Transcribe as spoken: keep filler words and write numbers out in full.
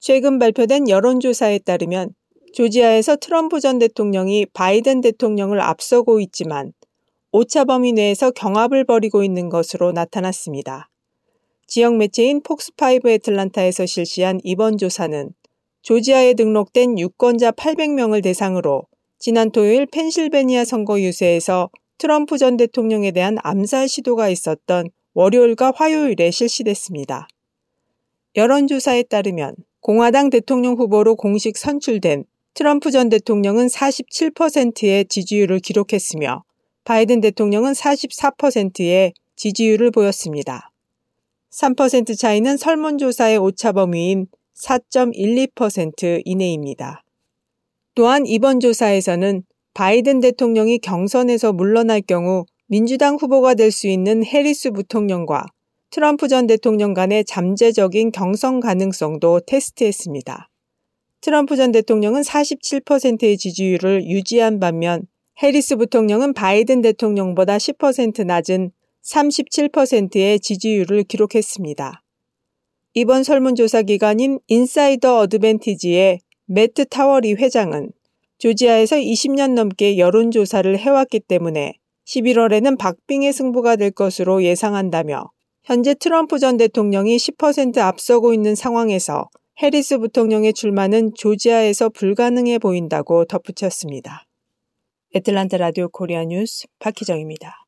최근 발표된 여론조사에 따르면 조지아에서 트럼프 전 대통령이 바이든 대통령을 앞서고 있지만 오차 범위 내에서 경합을 벌이고 있는 것으로 나타났습니다. 지역 매체인 폭스파이브 애틀란타에서 실시한 이번 조사는 조지아에 등록된 유권자 팔백 명을 대상으로 지난 토요일 펜실베니아 선거 유세에서 트럼프 전 대통령에 대한 암살 시도가 있었던 월요일과 화요일에 실시됐습니다. 여론조사에 따르면 공화당 대통령 후보로 공식 선출된 트럼프 전 대통령은 사십칠 퍼센트의 지지율을 기록했으며 바이든 대통령은 사십사 퍼센트의 지지율을 보였습니다. 삼 퍼센트 차이는 설문조사의 오차 범위인 사 점 일이 퍼센트 이내입니다. 또한 이번 조사에서는 바이든 대통령이 경선에서 물러날 경우 민주당 후보가 될 수 있는 해리스 부통령과 트럼프 전 대통령 간의 잠재적인 경선 가능성도 테스트했습니다. 트럼프 전 대통령은 사십칠 퍼센트의 지지율을 유지한 반면 해리스 부통령은 바이든 대통령보다 십 퍼센트 낮은 삼십칠 퍼센트의 지지율을 기록했습니다. 이번 설문조사 기관인 인사이더 어드밴티지의 매트 타워리 회장은 조지아에서 이십 년 넘게 여론조사를 해왔기 때문에 십일월에는 박빙의 승부가 될 것으로 예상한다며 현재 트럼프 전 대통령이 십 퍼센트 앞서고 있는 상황에서 해리스 부통령의 출마는 조지아에서 불가능해 보인다고 덧붙였습니다. 애틀란타 라디오 코리아 뉴스 박희정입니다.